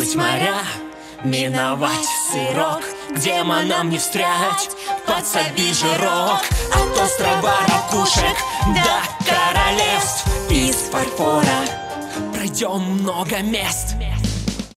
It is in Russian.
Переплыть моря, миновать сырок, к демонам не встрять, подсоби жирок. От острова ракушек до королевств из фарфора пройдем много мест.